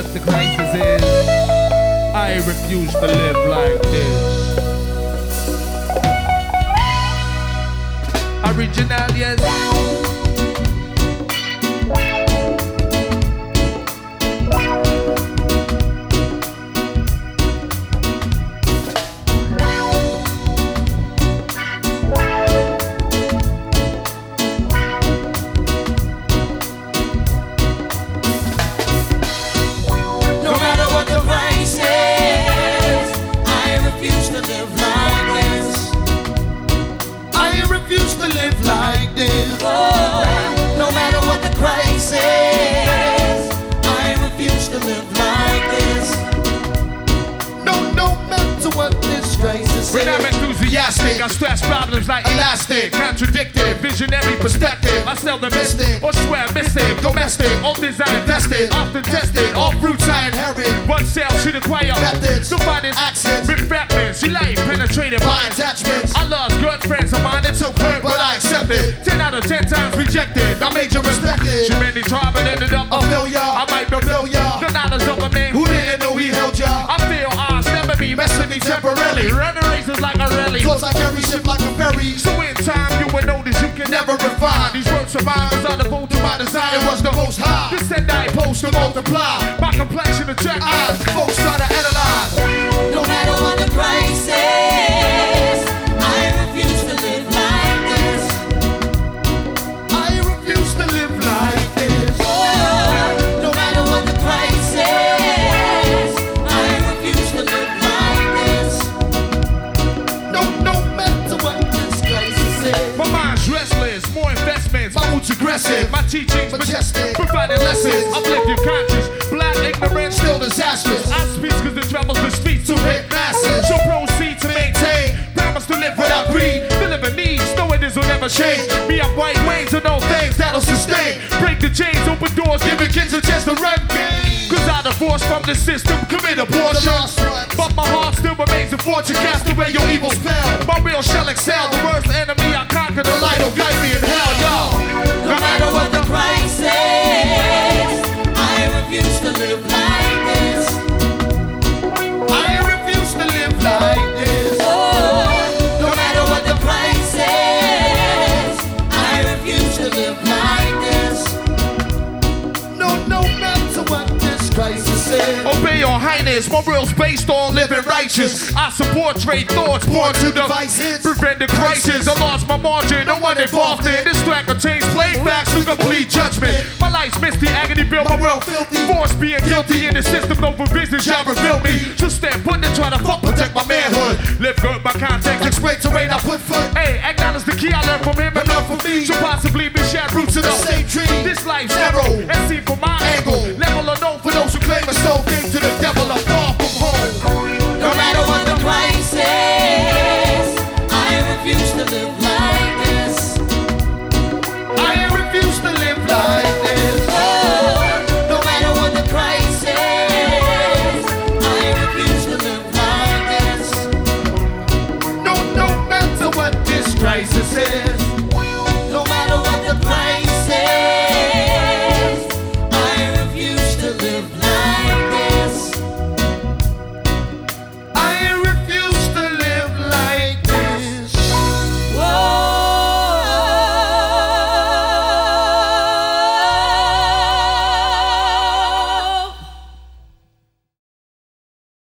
what the crisis is. I refuse to live like this. Original, yes. When I'm enthusiastic, I stress problems like elastic, contradicted, visionary perspective. I sell the mystic, or swear mystic, domestic, all design invested, often tested, all fruits I inherit. One cell should acquire methods, to find its accents, reflections. She life penetrated by attachments. I lost good friends of mine that took hurt, but I accepted. 10 out of 10 times rejected. I made you respected. She made me try, but ended up a failure. I might fulfill ya. The knowledge of a man who didn't know he held ya. I feel odds never be messing me temporarily. Running races like a rally. Cause I carry shit like a ferry. So in time you will notice you can never refine. These works of mine was unable to my design. It was the most high. This said I post to multiply. My complexion to check eyes. Folks try to analyze. No matter what the price is, I refuse to live like this. I refuse to live like this. Oh, no matter what the price is, I refuse to live like this. No matter what this crisis is. My mind's restless, more investments. My mood's aggressive, my teachings majestic, providing lessons. Uplift your conscience, black ignorance still disastrous. I speak cause the travels the streets to hit masses. So proceed to maintain, promise to live without greed. Deliver needs, knowing this will never change. Me up white ways to know things that'll sustain. Break the chains, open doors, giving kids a chance to run game. Cause I divorced from the system, commit abortion. But my heart still remains a fortune, cast away your evil spell. My real shall excel, the worst enemy I conquer, the light will guide me in hell, y'all. No matter what the price is, I refuse to live like this. I refuse to live like this. Oh, no matter what the price is, I refuse to live like this. No matter what this crisis is. Obey your highness, my real's based on living righteous. I support trade thoughts, born to devices. Prevent the crisis, I lost my margin, no one involved in. This track contains play facts to complete judgment. My life's misty, agony built my world filthy. Force being guilty in the system, over business, y'all revealed me. So stand put and try to fuck, protect my manhood. Live good by context, explain terrain, I put foot. Hey, acknowledge the key I learned from him and learned from me. Should possibly be shared roots in the same tree. This life's narrow, and see for my